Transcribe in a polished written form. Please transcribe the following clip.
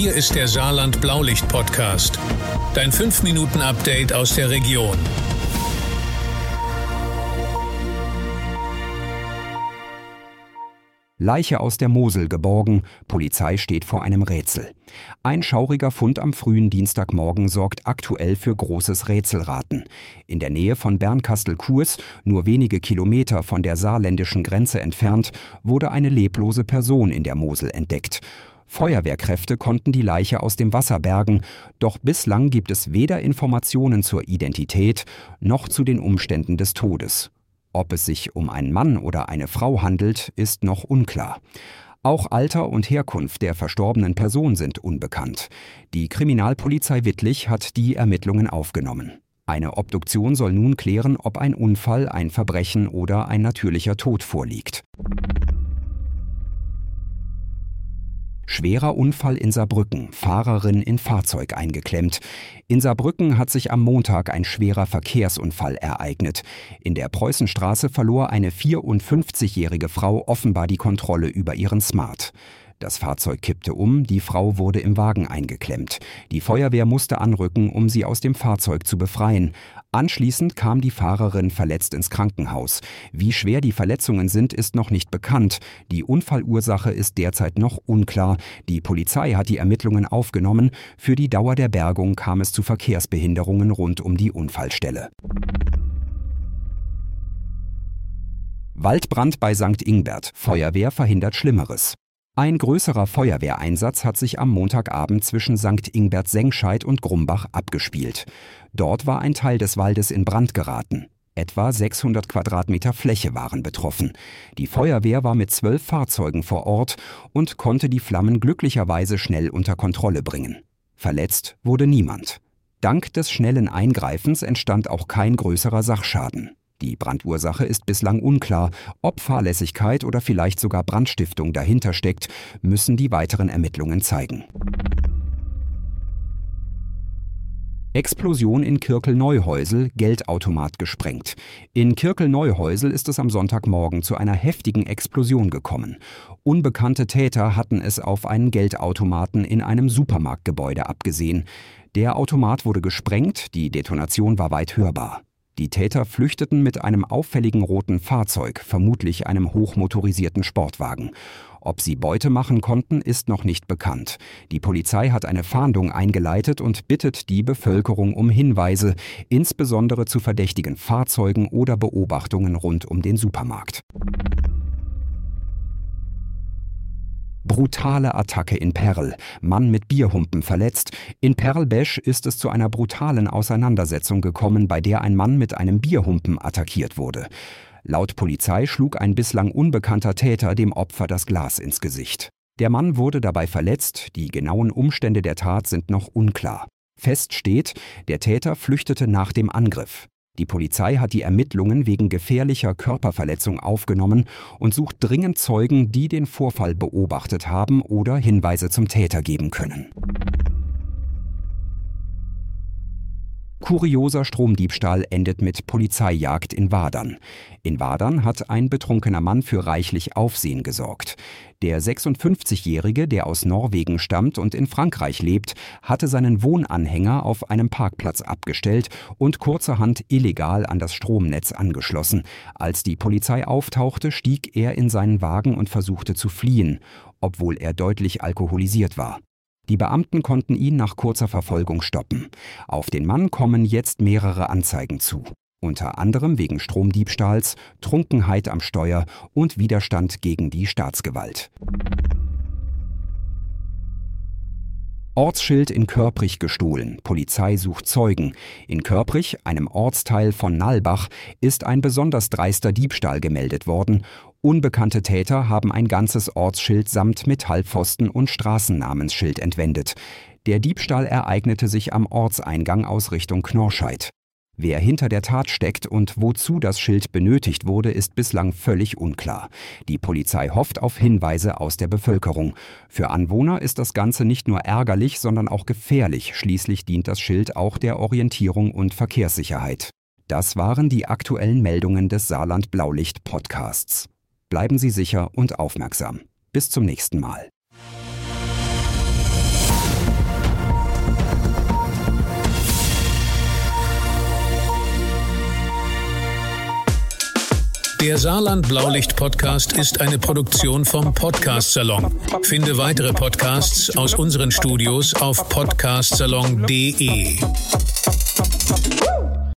Hier ist der Saarland Blaulicht Podcast. Dein 5-Minuten-Update aus der Region. Leiche aus der Mosel geborgen, Polizei steht vor einem Rätsel. Ein schauriger Fund am frühen Dienstagmorgen sorgt aktuell für großes Rätselraten. In der Nähe von Bernkastel-Kues, nur wenige Kilometer von der saarländischen Grenze entfernt, wurde eine leblose Person in der Mosel entdeckt. Feuerwehrkräfte konnten die Leiche aus dem Wasser bergen, doch bislang gibt es weder Informationen zur Identität noch zu den Umständen des Todes. Ob es sich um einen Mann oder eine Frau handelt, ist noch unklar. Auch Alter und Herkunft der verstorbenen Person sind unbekannt. Die Kriminalpolizei Wittlich hat die Ermittlungen aufgenommen. Eine Obduktion soll nun klären, ob ein Unfall, ein Verbrechen oder ein natürlicher Tod vorliegt. Schwerer Unfall in Saarbrücken, Fahrerin in Fahrzeug eingeklemmt. In Saarbrücken hat sich am Montag ein schwerer Verkehrsunfall ereignet. In der Preußenstraße verlor eine 54-jährige Frau offenbar die Kontrolle über ihren Smart. Das Fahrzeug kippte um, die Frau wurde im Wagen eingeklemmt. Die Feuerwehr musste anrücken, um sie aus dem Fahrzeug zu befreien. Anschließend kam die Fahrerin verletzt ins Krankenhaus. Wie schwer die Verletzungen sind, ist noch nicht bekannt. Die Unfallursache ist derzeit noch unklar. Die Polizei hat die Ermittlungen aufgenommen. Für die Dauer der Bergung kam es zu Verkehrsbehinderungen rund um die Unfallstelle. Waldbrand bei St. Ingbert. Feuerwehr verhindert Schlimmeres. Ein größerer Feuerwehreinsatz hat sich am Montagabend zwischen St. Ingbert-Sengscheid und Grumbach abgespielt. Dort war ein Teil des Waldes in Brand geraten. Etwa 600 Quadratmeter Fläche waren betroffen. Die Feuerwehr war mit 12 Fahrzeugen vor Ort und konnte die Flammen glücklicherweise schnell unter Kontrolle bringen. Verletzt wurde niemand. Dank des schnellen Eingreifens entstand auch kein größerer Sachschaden. Die Brandursache ist bislang unklar. Ob Fahrlässigkeit oder vielleicht sogar Brandstiftung dahinter steckt, müssen die weiteren Ermittlungen zeigen. Explosion in Kirkel-Neuhäusel, Geldautomat gesprengt. In Kirkel-Neuhäusel ist es am Sonntagmorgen zu einer heftigen Explosion gekommen. Unbekannte Täter hatten es auf einen Geldautomaten in einem Supermarktgebäude abgesehen. Der Automat wurde gesprengt, die Detonation war weit hörbar. Die Täter flüchteten mit einem auffälligen roten Fahrzeug, vermutlich einem hochmotorisierten Sportwagen. Ob sie Beute machen konnten, ist noch nicht bekannt. Die Polizei hat eine Fahndung eingeleitet und bittet die Bevölkerung um Hinweise, insbesondere zu verdächtigen Fahrzeugen oder Beobachtungen rund um den Supermarkt. Brutale Attacke in Perl. Mann mit Bierhumpen verletzt. In Perl-Besch ist es zu einer brutalen Auseinandersetzung gekommen, bei der ein Mann mit einem Bierhumpen attackiert wurde. Laut Polizei schlug ein bislang unbekannter Täter dem Opfer das Glas ins Gesicht. Der Mann wurde dabei verletzt, die genauen Umstände der Tat sind noch unklar. Fest steht, der Täter flüchtete nach dem Angriff. Die Polizei hat die Ermittlungen wegen gefährlicher Körperverletzung aufgenommen und sucht dringend Zeugen, die den Vorfall beobachtet haben oder Hinweise zum Täter geben können. Kurioser Stromdiebstahl endet mit Polizeijagd in Wadern. In Wadern hat ein betrunkener Mann für reichlich Aufsehen gesorgt. Der 56-Jährige, der aus Norwegen stammt und in Frankreich lebt, hatte seinen Wohnanhänger auf einem Parkplatz abgestellt und kurzerhand illegal an das Stromnetz angeschlossen. Als die Polizei auftauchte, stieg er in seinen Wagen und versuchte zu fliehen, obwohl er deutlich alkoholisiert war. Die Beamten konnten ihn nach kurzer Verfolgung stoppen. Auf den Mann kommen jetzt mehrere Anzeigen zu. Unter anderem wegen Stromdiebstahls, Trunkenheit am Steuer und Widerstand gegen die Staatsgewalt. Ortsschild in Körprich gestohlen. Polizei sucht Zeugen. In Körprich, einem Ortsteil von Nalbach, ist ein besonders dreister Diebstahl gemeldet worden. Unbekannte Täter haben ein ganzes Ortsschild samt Metallpfosten und Straßennamensschild entwendet. Der Diebstahl ereignete sich am Ortseingang aus Richtung Knorrscheid. Wer hinter der Tat steckt und wozu das Schild benötigt wurde, ist bislang völlig unklar. Die Polizei hofft auf Hinweise aus der Bevölkerung. Für Anwohner ist das Ganze nicht nur ärgerlich, sondern auch gefährlich. Schließlich dient das Schild auch der Orientierung und Verkehrssicherheit. Das waren die aktuellen Meldungen des Saarland Blaulicht Podcasts. Bleiben Sie sicher und aufmerksam. Bis zum nächsten Mal. Der Saarland Blaulicht Podcast ist eine Produktion vom Podcast Salon. Finde weitere Podcasts aus unseren Studios auf podcastsalon.de.